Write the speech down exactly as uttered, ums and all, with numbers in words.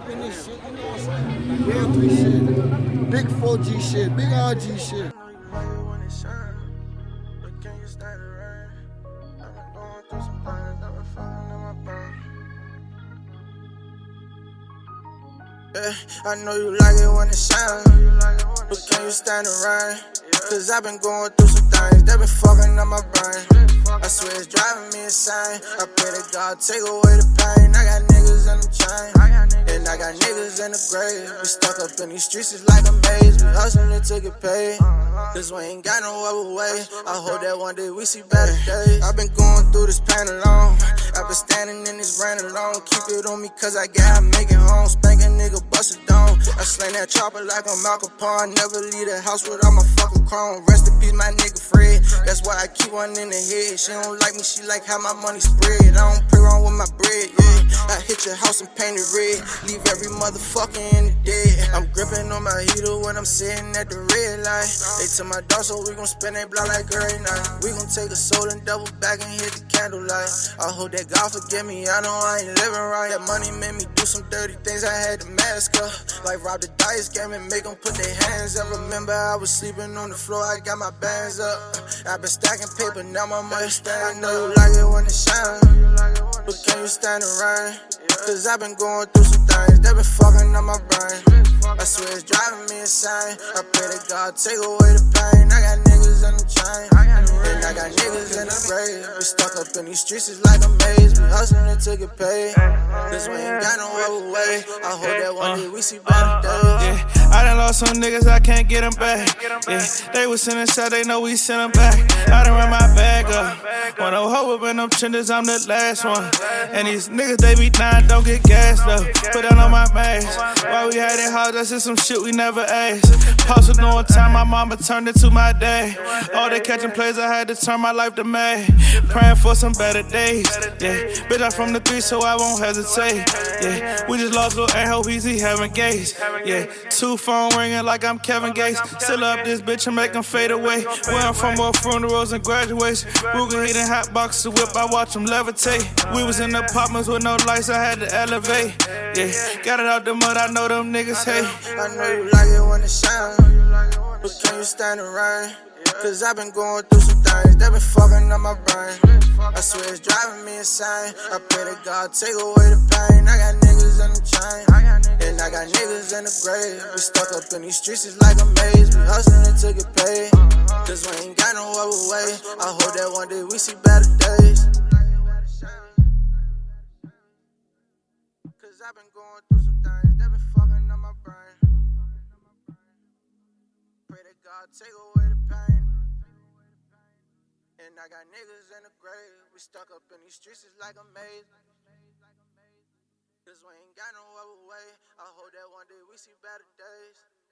up in this shit. You know what I'm saying? Real three shit. Big four G shit. Big R G shit. Yeah, I know you like it when it shine, but can you stand around? Cause I've been going through some things that been fucking up my brain. I swear it's driving me insane. I pray that God take away the pain. I got niggas in the chain, and I got niggas in the grave. We stuck up in these streets, it's like a maze. We hustling to get paid, cause we ain't got no other way. I hope that one day we see better days. I've been going through this pain alone. I've been standing in this rain alone. Keep it on me cause I gotta make it home. Spank a nigga, bust it down. I slang that chopper like I'm Al Capone. Never leave the house without my fucking chrome. Rest in peace, my nigga Fred. That's why I keep one in the head. She don't like me, she like how my money spread. I don't play around with my bread, yeah. I hit your house and paint it red. Leave every motherfucker in the dead. I'm gripping on my heater when I'm sitting at the red light. They tell my dog, so we gon' spin that block like every night. We gon' take a soul and double back and hit the candlelight. I hope that God forgive me, I know I ain't living right. That money made me do some dirty things, I had to mask up. Like rob the dice game and make them put their hands up. Remember I was sleeping on the floor, I got my bands up. I been stacking paper, now my money stand. I know you like it when it shine, but can you stand around? Cause I've been going through some things that been fucking up my brain. I swear it's driving me insane. I pray that God take away the pain. I got niggas in the chain, and I got niggas in the grave. We stuck up in these streets, it's like a maze. We hustling to get paid, cause we ain't got no other way. I hope that one day we see better days. Yeah, I done lost some niggas, I can't get them back. Yeah, they was sending shots, they know we send them back. I done run my bag up. When I hoe up in them trenches, I'm the last one. And these niggas, they be dying, don't get gassed up. Put that on my mask. While we had it hard, that's just some shit we never asked. Posted on time, my mama turned it to my day. All they catching plays, I had to turn my life to May. Praying for some better days. Yeah, bitch, I'm from the three, so I won't hesitate. Yeah, we just lost Lil' and hope easy having gates. Yeah, two phone ringing like I'm Kevin Gates. Still up this bitch and make them fade away. Where I'm from, more funerals and graduates. Ruger hitting hot boxes to whip, I watch them levitate. We was in apartments with no lights, I had to elevate. Yeah, got it out the mud, I know them niggas hate. I know you like it when it shine, but can you stand around? Cause I've been going through some things that been fucking up my brain. I swear it's driving me insane. I pray that God take away the pain. I got niggas in the chain, and I got niggas in the grave. We stuck up in these streets, it's like a maze. We hustling to get paid, cause we ain't got no other way. I hope that one day we see better days. Cause I've been going through some things that been fucking up my brain. Pray that God take away the pain. And I got niggas in the grave. We stuck up in these streets, it's like a maze. Cause we ain't got no other way. I hope that one day we see better days.